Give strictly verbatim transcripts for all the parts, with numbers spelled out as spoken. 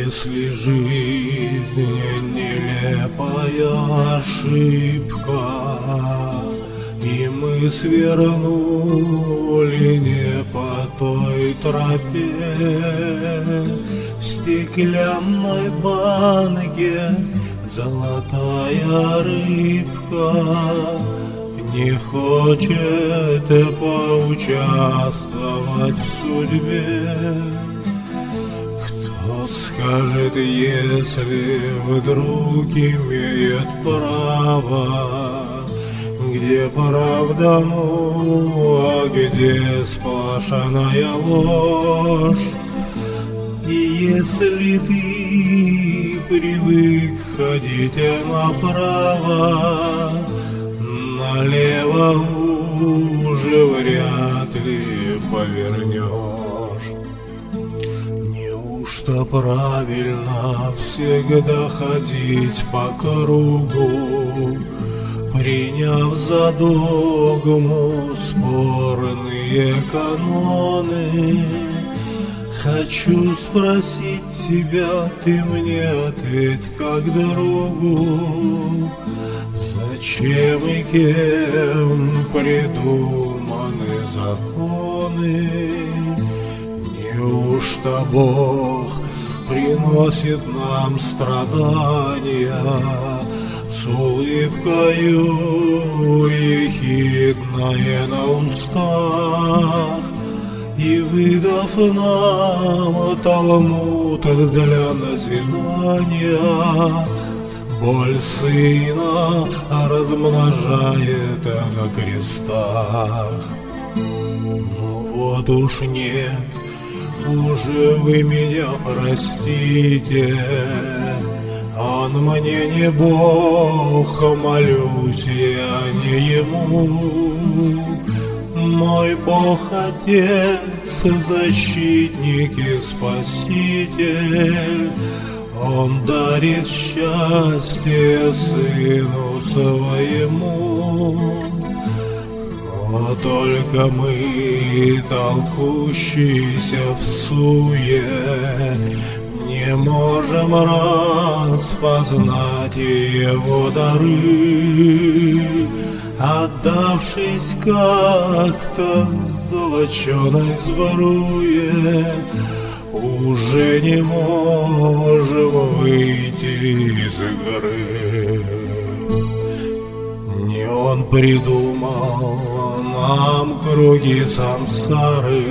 Если жизнь нелепая ошибка, и мы свернули не по той тропе, в стеклянной банке золотая рыбка не хочет поучаствовать в судьбе. Кто скажет, если вдруг имеет право, где правда, ну, а где сплошная ложь? И если ты привык ходить направо, налево уже вряд ли повернешь. Неужто правильно всегда ходить по кругу, приняв за догму спорные каноны? Хочу спросить тебя, ты мне ответь как другу, зачем и кем придуманы законы? Неужто Бог приносит нам страдания с улыбкою ехидная на устах, и выдав нам Талмуд для назидания, боль сына размножает на крестах? Ну вот уж нет, уже вы меня простите, он мне не Бог, молюсь я не ему. Мой Бог Отец, защитник и Спаситель, Он дарит счастье Сыну Своему. Но только мы, толкущиеся в суе, не можем распознать Его дары, отдавшись как-то золоченой сбруе, уже не можем выйти из игры. Не он придумал нам круги сансары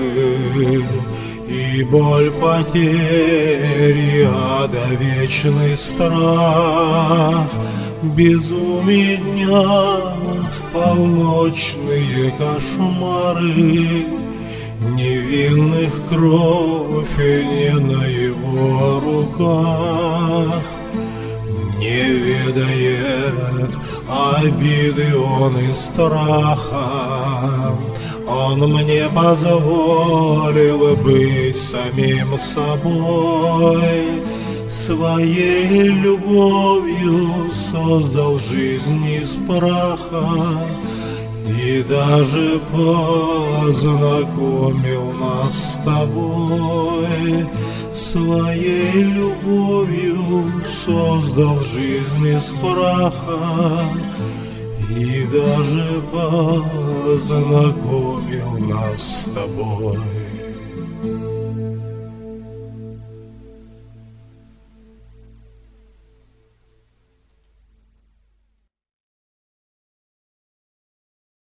и боль потери, ада, вечный страх, безумие дня, полночные кошмары, невинных кровь не на его руках. Не ведает обиды он и страха, он мне позволил быть самим собой, своей любовью создал жизнь из праха и даже познакомил нас с тобой. Своей любовью создал жизнь из праха и даже познакомил нас с тобой.